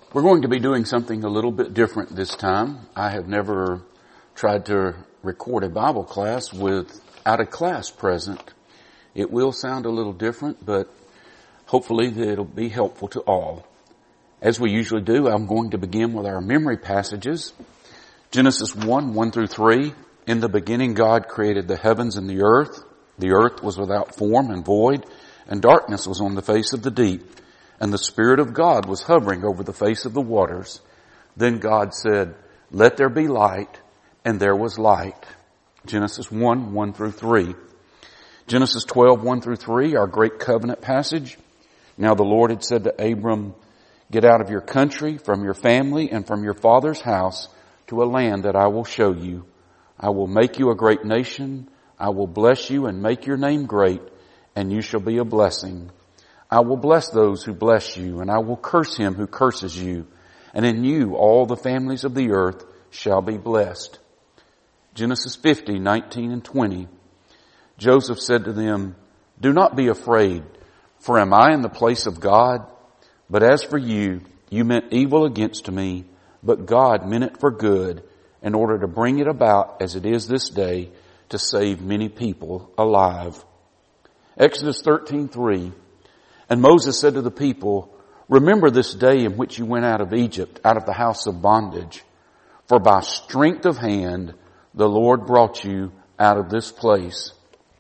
We're going to be doing something a little bit different this time. I have never tried to record a Bible class without a class present. It will sound a little different, but hopefully it'll be helpful to all. As we usually do, I'm going to begin with our memory passages. Genesis 1 through 3. In the beginning God created the heavens and the earth. The earth was without form and void, and darkness was on the face of the deep. And the Spirit of God was hovering over the face of the waters. Then God said, "Let there be light," and there was light. Genesis 1 through 3. Genesis 12, 1 through 3, our great covenant passage. Now the Lord had said to Abram, "Get out of your country, from your family, and from your father's house to a land that I will show you. I will make you a great nation. I will bless you and make your name great, and you shall be a blessing. I will bless those who bless you, and I will curse him who curses you. And in you all the families of the earth shall be blessed." Genesis 50, 19 and 20. Joseph said to them, "Do not be afraid, for am I in the place of God? But as for you, you meant evil against me, but God meant it for good, in order to bring it about as it is this day, to save many people alive." Exodus 13:3. And Moses said to the people, "Remember this day in which you went out of Egypt, out of the house of bondage. For by strength of hand the Lord brought you out of this place."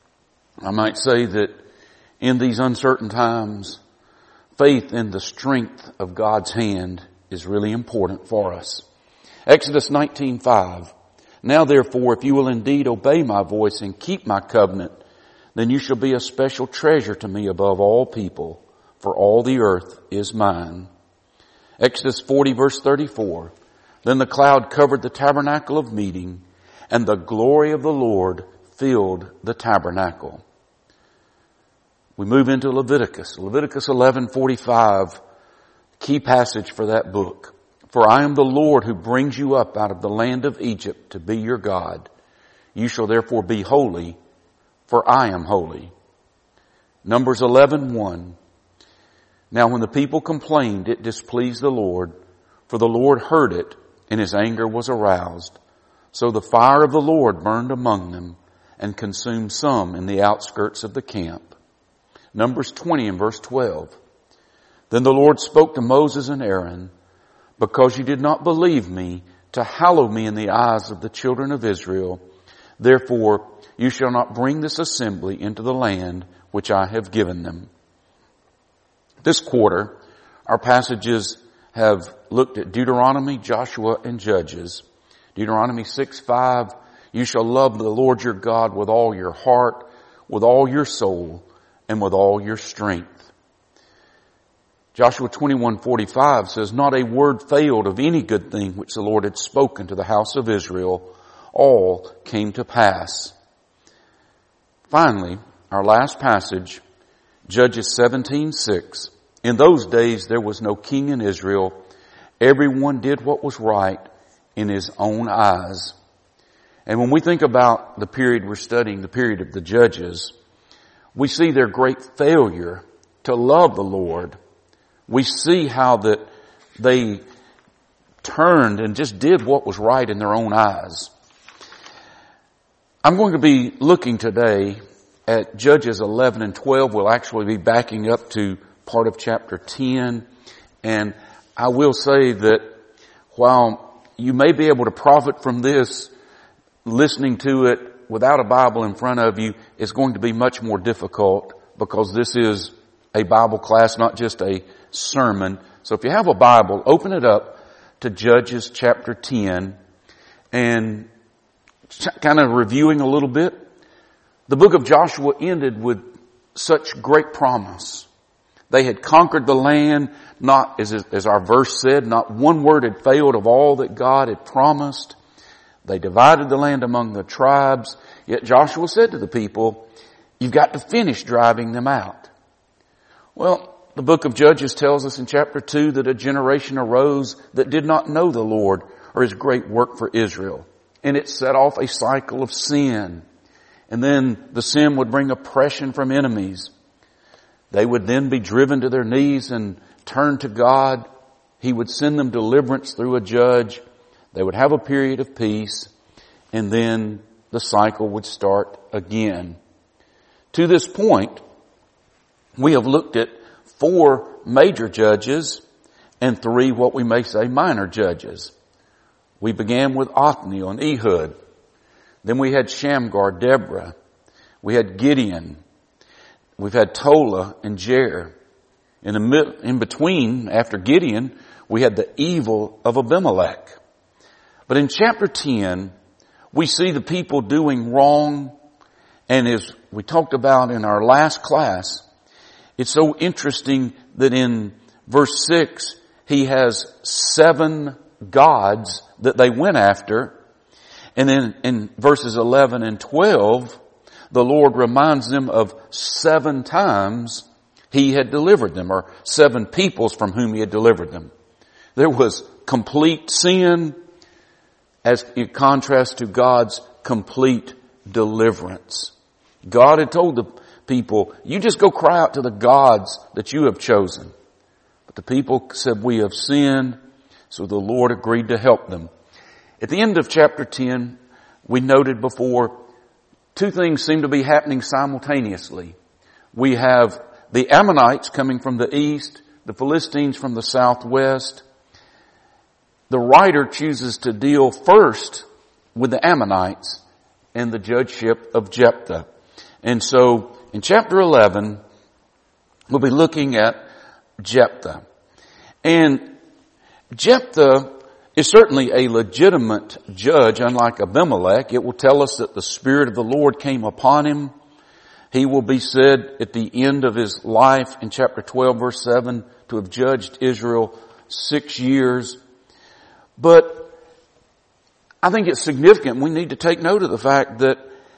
I might say that in these uncertain times, faith in the strength of God's hand is really important for us. Exodus 19:5. Now therefore, if you will indeed obey my voice and keep my covenant, then you shall be a special treasure to me above all people, for all the earth is mine. Exodus 40 verse 34. Then the cloud covered the tabernacle of meeting, and the glory of the Lord filled the tabernacle. We move into Leviticus. Leviticus 11:45, key passage for that book. "For I am the Lord who brings you up out of the land of Egypt to be your God. You shall therefore be holy, for I am holy." Numbers 11:1. Now when the people complained, it displeased the Lord, for the Lord heard it, and his anger was aroused. So the fire of the Lord burned among them, and consumed some in the outskirts of the camp. Numbers 20 and verse 12. Then the Lord spoke to Moses and Aaron, "Because you did not believe me to hallow me in the eyes of the children of Israel, therefore you shall not bring this assembly into the land which I have given them." This quarter, our passages have looked at Deuteronomy, Joshua, and Judges. Deuteronomy 6:5, "You shall love the Lord your God with all your heart, with all your soul, and with all your strength." Joshua 21:45 says, "Not a word failed of any good thing which the Lord had spoken to the house of Israel. All came to pass." Finally, our last passage, Judges 17:6. "In those days there was no king in Israel. Everyone did what was right in his own eyes." And when we think about the period we're studying, the period of the Judges, we see their great failure to love the Lord. We see how that they turned and just did what was right in their own eyes. I'm going to be looking today at Judges 11 and 12. We'll actually be backing up to part of chapter 10. And I will say that while you may be able to profit from this, listening to it without a Bible in front of you is going to be much more difficult, because this is a Bible class, not just a sermon. So if you have a Bible, open it up to Judges chapter 10, and kind of reviewing a little bit. The book of Joshua ended with such great promise. They had conquered the land, not, as our verse said, not one word had failed of all that God had promised. They divided the land among the tribes. Yet Joshua said to the people, "You've got to finish driving them out." Well, the book of Judges tells us in chapter 2 that a generation arose that did not know the Lord or his great work for Israel. And it set off a cycle of sin. And then the sin would bring oppression from enemies. They would then be driven to their knees and turn to God. He would send them deliverance through a judge. They would have a period of peace, and then the cycle would start again. To this point, we have looked at 4 major judges and 3 what we may say minor judges. We began with Othniel and Ehud. Then we had Shamgar, Deborah. We had Gideon. We've had Tola and Jair. In between, after Gideon, we had the evil of Abimelech. But in chapter 10, we see the people doing wrong. And as we talked about in our last class, it's so interesting that in verse 6, he has 7 gods that they went after. And then in verses 11 and 12, the Lord reminds them of 7 times he had delivered them, or 7 peoples from whom he had delivered them. There was complete sin as in contrast to God's complete deliverance. God had told the people, you just go cry out to the gods that you have chosen. But the people said, we have sinned, so the Lord agreed to help them. At the end of chapter 10, we noted before, 2 things seem to be happening simultaneously. We have the Ammonites coming from the east, the Philistines from the southwest. The writer chooses to deal first with the Ammonites and the judgeship of Jephthah. And so in chapter 11, we'll be looking at Jephthah. And Jephthah is certainly a legitimate judge, unlike Abimelech. It will tell us that the Spirit of the Lord came upon him. He will be said at the end of his life in chapter 12 verse 7 to have judged Israel 6 years. But I think it's significant. We need to take note of the fact that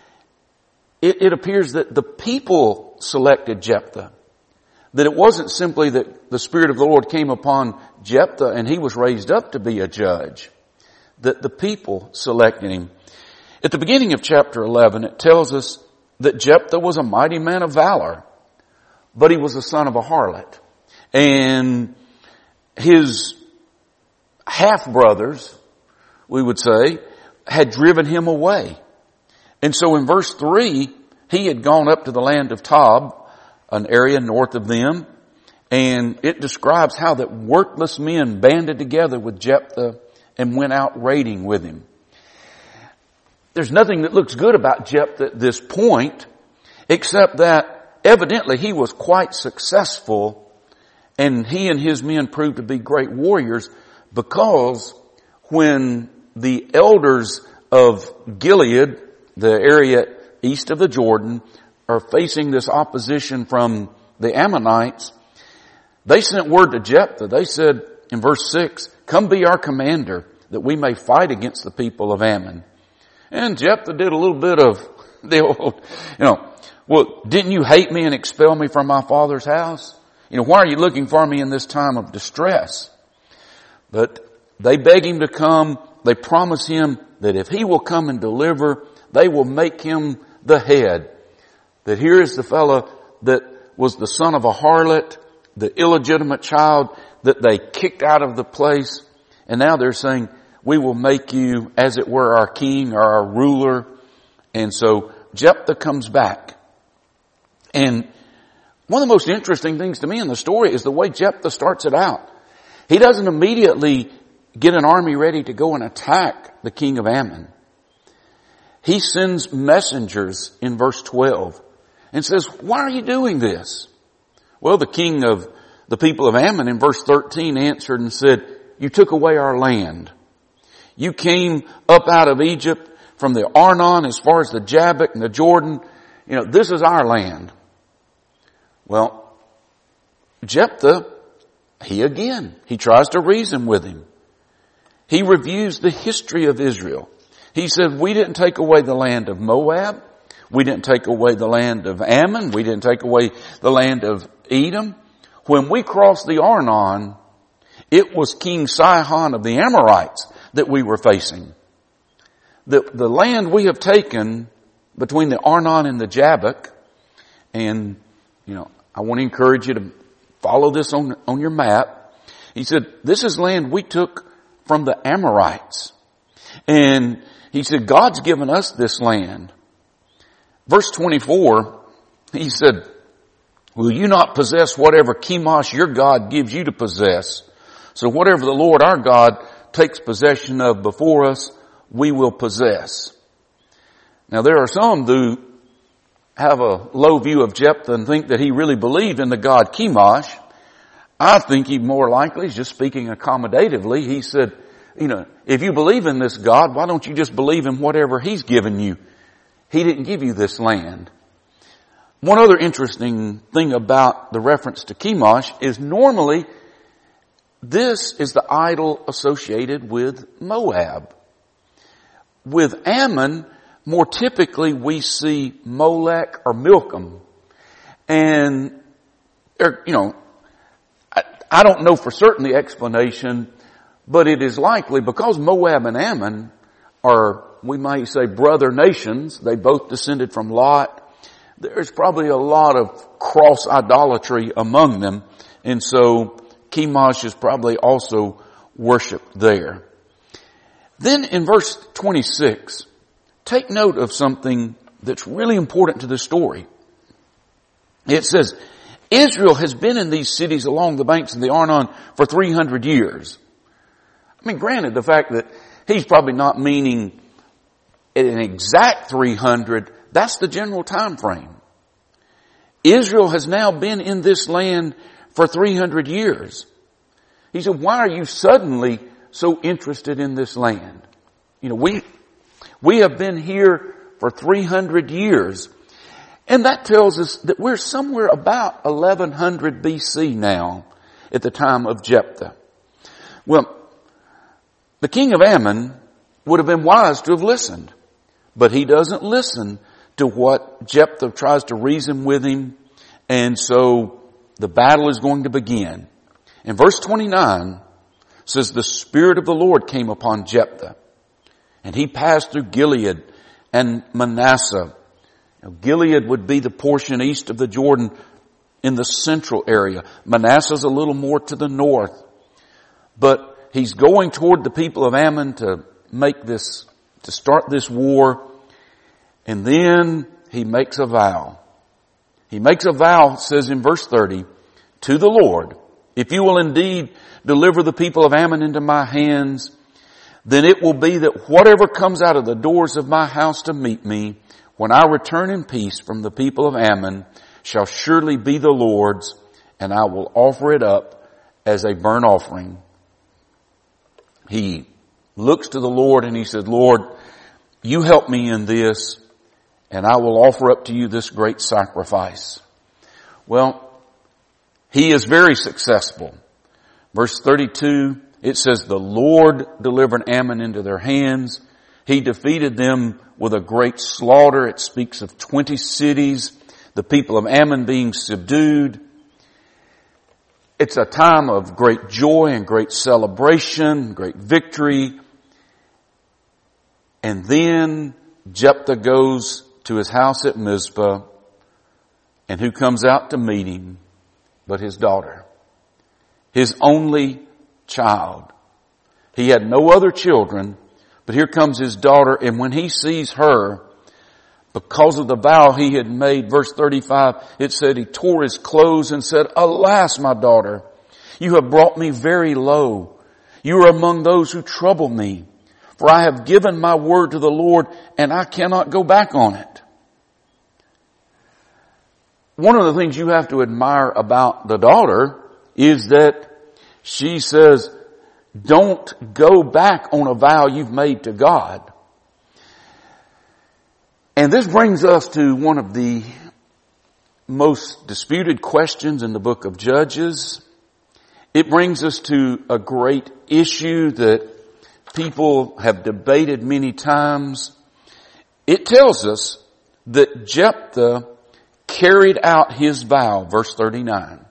it appears that the people selected Jephthah. That it wasn't simply that the Spirit of the Lord came upon Jephthah and he was raised up to be a judge. That the people selected him. At the beginning of chapter 11, it tells us that Jephthah was a mighty man of valor, but he was the son of a harlot. And his half-brothers, we would say, had driven him away. And so in verse 3, he had gone up to the land of Tob, an area north of them, and it describes how that worthless men banded together with Jephthah and went out raiding with him. There's nothing that looks good about Jephthah at this point, except that evidently he was quite successful, and he and his men proved to be great warriors, because when the elders of Gilead, the area east of the Jordan, are facing this opposition from the Ammonites, they sent word to Jephthah. They said in verse 6, come be our commander that we may fight against the people of Ammon. And Jephthah did a little bit of the old, well, didn't you hate me and expel me from my father's house? Why are you looking for me in this time of distress? But they beg him to come. They promise him that if he will come and deliver, they will make him the head. That here is the fellow that was the son of a harlot, the illegitimate child that they kicked out of the place. And now they're saying, we will make you, as it were, our king or our ruler. And so Jephthah comes back. And one of the most interesting things to me in the story is the way Jephthah starts it out. He doesn't immediately get an army ready to go and attack the king of Ammon. He sends messengers in verse 12 and says, why are you doing this? Well, the king of the people of Ammon in verse 13 answered and said, you took away our land. You came up out of Egypt from the Arnon as far as the Jabbok and the Jordan. This is our land. Well, Jephthah, he tries to reason with him. He reviews the history of Israel. He said, we didn't take away the land of Moab. We didn't take away the land of Ammon. We didn't take away the land of Edom. When we crossed the Arnon, it was King Sihon of the Amorites that we were facing. The land we have taken between the Arnon and the Jabbok, and, I want to encourage you to follow this on your map. He said, this is land we took from the Amorites. And he said, God's given us this land. Verse 24, he said, will you not possess whatever Chemosh your God gives you to possess? So whatever the Lord our God takes possession of before us, we will possess. Now there are some who have a low view of Jephthah and think that he really believed in the God Chemosh. I think he more likely is just speaking accommodatively. He said, if you believe in this God, why don't you just believe in whatever he's given you? He didn't give you this land. One other interesting thing about the reference to Chemosh is normally this is the idol associated with Moab. With Ammon, more typically we see Molech or Milcom. And, I don't know for certain the explanation, but it is likely because Moab and Ammon are, we might say, brother nations. They both descended from Lot. There's probably a lot of cross idolatry among them. And so Chemosh is probably also worshipped there. Then in verse 26, take note of something that's really important to the story. It says, Israel has been in these cities along the banks of the Arnon for 300 years. I mean, granted, the fact that he's probably not meaning an exact 300, that's the general time frame. Israel has now been in this land for 300 years. He said, why are you suddenly so interested in this land? We have been here for 300 years. And that tells us that we're somewhere about 1100 BC now at the time of Jephthah. Well, the king of Ammon would have been wise to have listened, but he doesn't listen to what Jephthah tries to reason with him. And so the battle is going to begin. And verse 29 says, the Spirit of the Lord came upon Jephthah, and he passed through Gilead and Manasseh. Now, Gilead would be the portion east of the Jordan in the central area. Manasseh's a little more to the north. But he's going toward the people of Ammon to start this war. And then he makes a vow. He makes a vow, it says in verse 30, to the Lord, if you will indeed deliver the people of Ammon into my hands, then it will be that whatever comes out of the doors of my house to meet me, when I return in peace from the people of Ammon, shall surely be the Lord's, and I will offer it up as a burnt offering. He looks to the Lord and he said, Lord, you help me in this, and I will offer up to you this great sacrifice. Well, he is very successful. Verse 32, it says, the Lord delivered Ammon into their hands. He defeated them with a great slaughter. It speaks of 20 cities, the people of Ammon being subdued. It's a time of great joy and great celebration, great victory. And then Jephthah goes to his house at Mizpah, and who comes out to meet him but his daughter, his only child. He had no other children, but here comes his daughter, and when he sees her, because of the vow he had made, verse 35, it said he tore his clothes and said, alas, my daughter, you have brought me very low. You are among those who trouble me, for I have given my word to the Lord, and I cannot go back on it. One of the things you have to admire about the daughter is that she says, don't go back on a vow you've made to God. And this brings us to one of the most disputed questions in the book of Judges. It brings us to a great issue that people have debated many times. It tells us that Jephthah carried out his vow, verse 39.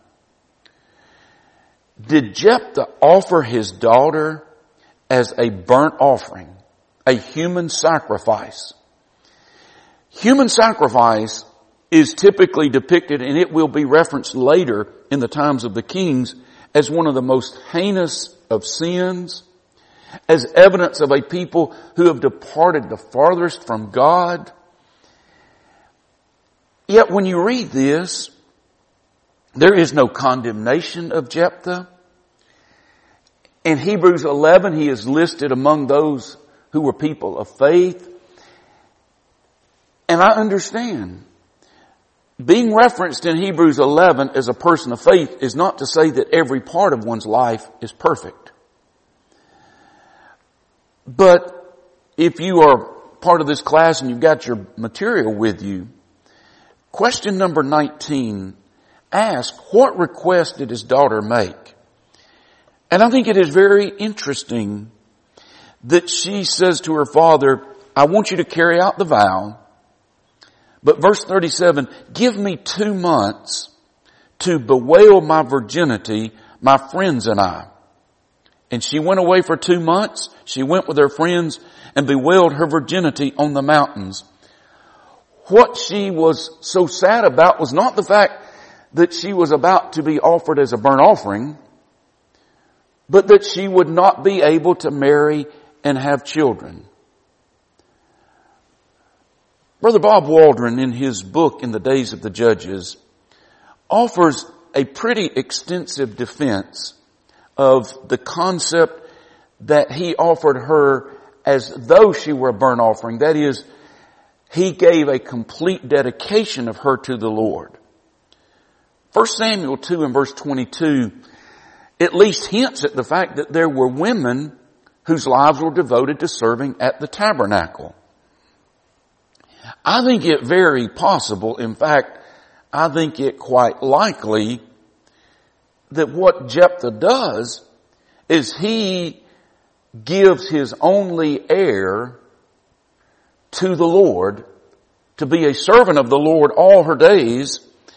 Did Jephthah offer his daughter as a burnt offering, a human sacrifice? Human sacrifice is typically depicted, and it will be referenced later in the times of the kings, as one of the most heinous of sins, as evidence of a people who have departed the farthest from God. Yet when you read this, there is no condemnation of Jephthah. In Hebrews 11, he is listed among those who were people of faith. And I understand. Being referenced in Hebrews 11 as a person of faith is not to say that every part of one's life is perfect. But if you are part of this class and you've got your material with you, question number 19 asks, what request did his daughter make? And I think it is very interesting that she says to her father, I want you to carry out the vow. But verse 37, give me 2 months to bewail my virginity, my friends and I. And she went away for 2 months. She went with her friends and bewailed her virginity on the mountains. What she was so sad about was not the fact that she was about to be offered as a burnt offering, but that she would not be able to marry and have children. Brother Bob Waldron, in his book In the Days of the Judges, offers a pretty extensive defense of the concept that he offered her as though she were a burnt offering. That is, he gave a complete dedication of her to the Lord. 1 Samuel 2 and verse 22 at least hints at the fact that there were women whose lives were devoted to serving at the tabernacle. I think it very possible, in fact, I think it quite likely that what Jephthah does is he gives his only heir to the Lord to be a servant of the Lord all her days.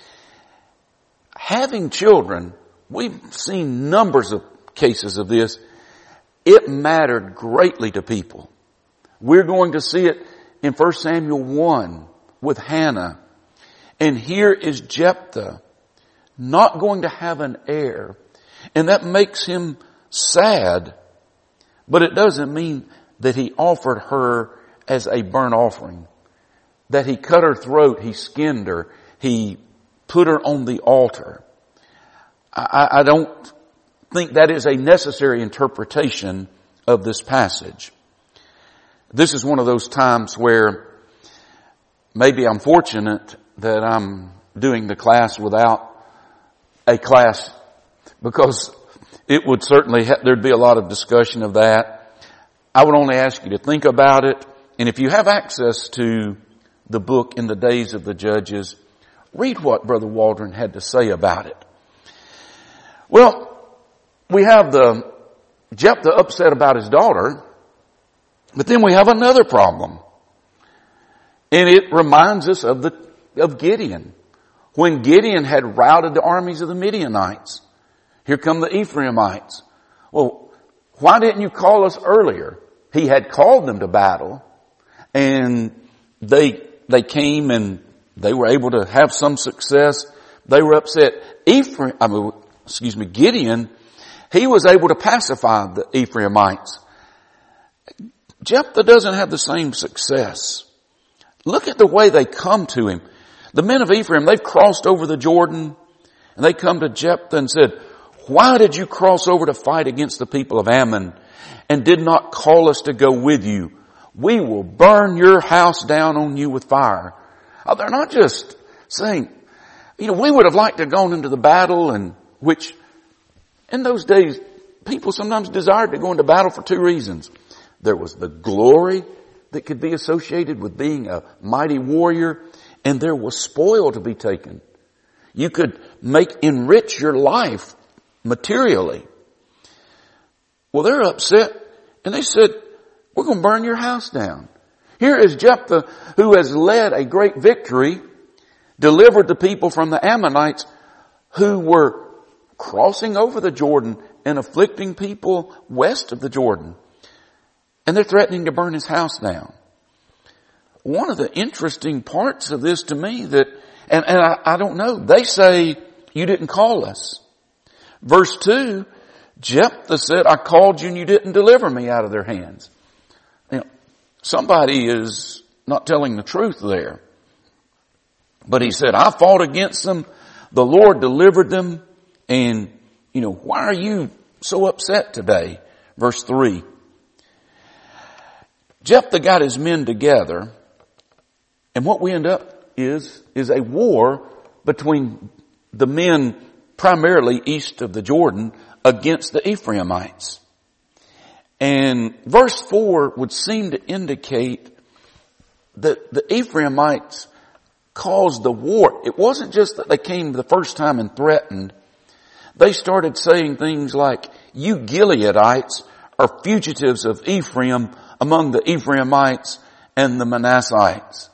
Having children, we've seen numbers of cases of this. It mattered greatly to people. We're going to see it in 1 Samuel 1 with Hannah. And here is Jephthah not going to have an heir. And that makes him sad. But it doesn't mean that he offered her as a burnt offering. That he cut her throat, he skinned her, he put her on the altar. I don't think that is a necessary interpretation of this passage. This is one of those times where maybe I'm fortunate that I'm doing the class without a class, because it would certainly, there'd be a lot of discussion of that. I would only ask you to think about it. And if you have access to the book In the Days of the Judges, read what Brother Waldron had to say about it. Well, we have the Jephthah upset about his daughter, but then we have another problem. And it reminds us of Gideon. When Gideon had routed the armies of the Midianites, here come the Ephraimites. Well, why didn't you call us earlier? He had called them to battle, and they came and they were able to have some success. They were upset. Gideon, he was able to pacify the Ephraimites. Jephthah doesn't have the same success. Look at the way they come to him. The men of Ephraim, they've crossed over the Jordan, and they come to Jephthah and said, why did you cross over to fight against the people of Ammon and did not call us to go with you? We will burn your house down on you with fire. They're not just saying, we would have liked to have gone into the battle, and which in those days, people sometimes desired to go into battle for 2 reasons. There was the glory that could be associated with being a mighty warrior, and there was spoil to be taken. You could enrich your life materially. Well, they're upset, and they said, we're going to burn your house down. Here is Jephthah, who has led a great victory, delivered the people from the Ammonites who were crossing over the Jordan and afflicting people west of the Jordan. And they're threatening to burn his house down. One of the interesting parts of this to me that, and I don't know, they say, you didn't call us. Verse 2, Jephthah said, I called you and you didn't deliver me out of their hands. Somebody is not telling the truth there. But he said, I fought against them. The Lord delivered them. And, why are you so upset today? Verse 3. Jephthah got his men together. And what we end up is a war between the men primarily east of the Jordan against the Ephraimites. And verse 4 would seem to indicate that the Ephraimites caused the war. It wasn't just that they came the first time and threatened. They started saying things like, you Gileadites are fugitives of Ephraim among the Ephraimites and the Manassites.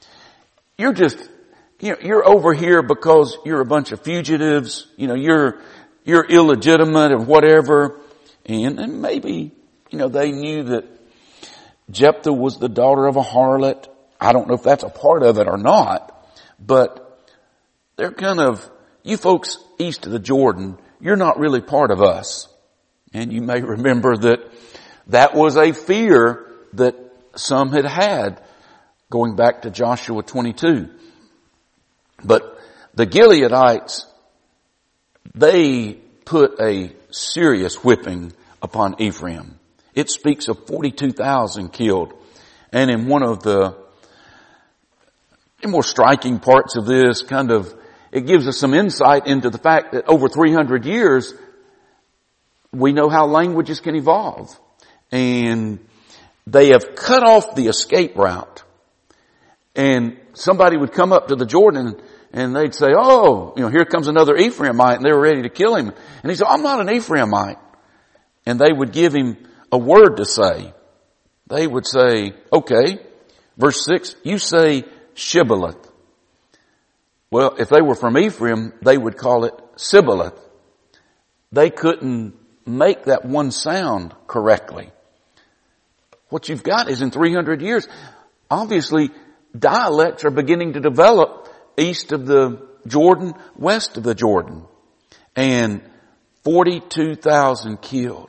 You're over here because you're a bunch of fugitives. You're illegitimate or whatever. And maybe, they knew that Jephthah was the daughter of a harlot. I don't know if that's a part of it or not, but they're kind of, you folks east of the Jordan, you're not really part of us. And you may remember that was a fear that some had going back to Joshua 22. But the Gileadites, they put a serious whipping upon Ephraim. It speaks of 42,000 killed. And in one of the more striking parts of this, it gives us some insight into the fact that over 300 years, we know how languages can evolve. And they have cut off the escape route. And somebody would come up to the Jordan and they'd say, here comes another Ephraimite, and they were ready to kill him. And he said, I'm not an Ephraimite. And they would give him a word to say. They would say, okay, verse 6, you say Shibboleth. Well, if they were from Ephraim, they would call it Sibboleth. They couldn't make that one sound correctly. What you've got is in 300 years, obviously dialects are beginning to develop east of the Jordan, west of the Jordan. And 42,000 killed.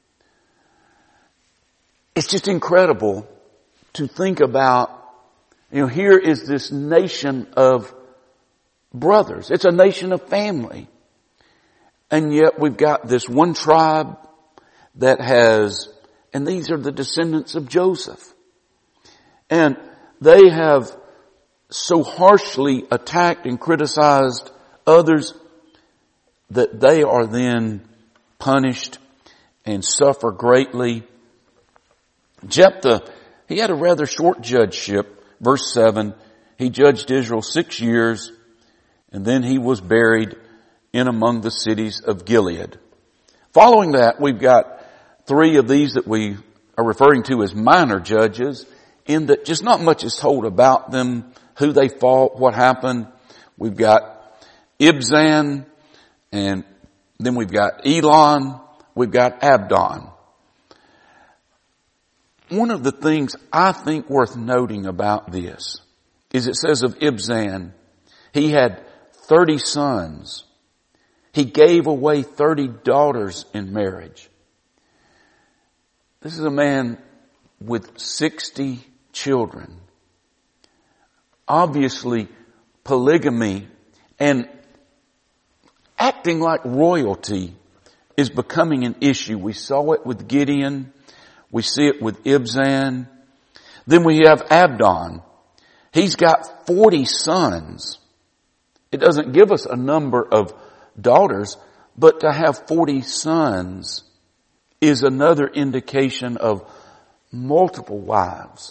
It's just incredible to think about, here is this nation of brothers. It's a nation of family. And yet we've got this one tribe that has, and these are the descendants of Joseph. And they have so harshly attacked and criticized others that they are then punished and suffer greatly. Jephthah, he had a rather short judgeship. Verse 7, he judged Israel 6 years, and then he was buried in among the cities of Gilead. Following that, we've got 3 of these that we are referring to as minor judges, in that just not much is told about them, who they fought, what happened. We've got Ibzan, and then we've got Elon, we've got Abdon. One of the things I think worth noting about this is it says of Ibzan, he had 30 sons. He gave away 30 daughters in marriage. This is a man with 60 children. Obviously, polygamy and acting like royalty is becoming an issue. We saw it with Gideon. We see it with Ibzan. Then we have Abdon. He's got 40 sons. It doesn't give us a number of daughters, but to have 40 sons is another indication of multiple wives.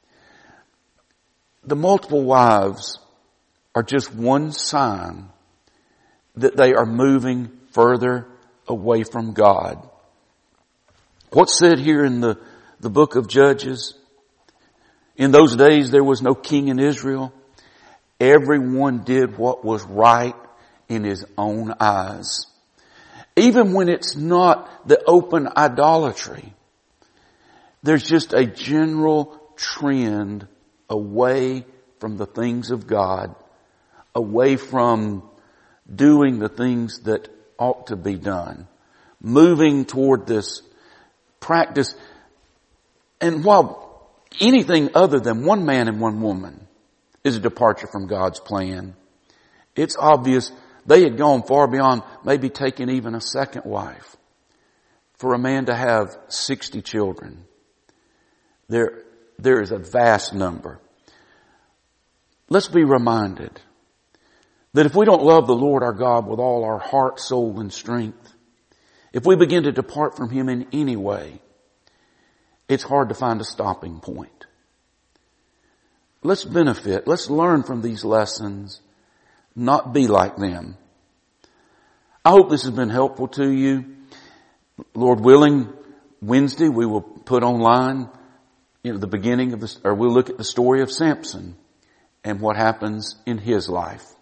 The multiple wives are just one sign that they are moving further away from God. What's said here in the book of Judges? In those days there was no king in Israel. Everyone did what was right in his own eyes. Even when it's not the open idolatry, there's just a general trend away from the things of God, away from doing the things that ought to be done. Moving toward this practice. And while anything other than one man and one woman is a departure from God's plan, it's obvious they had gone far beyond maybe taking even a second wife. For a man to have 60 children, there is a vast number. Let's be reminded that if we don't love the Lord our God with all our heart, soul, and strength, if we begin to depart from Him in any way, it's hard to find a stopping point. Let's benefit. Let's learn from these lessons, not be like them. I hope this has been helpful to you. Lord willing, Wednesday we will put online, the beginning of this, or we'll look at the story of Samson and what happens in his life.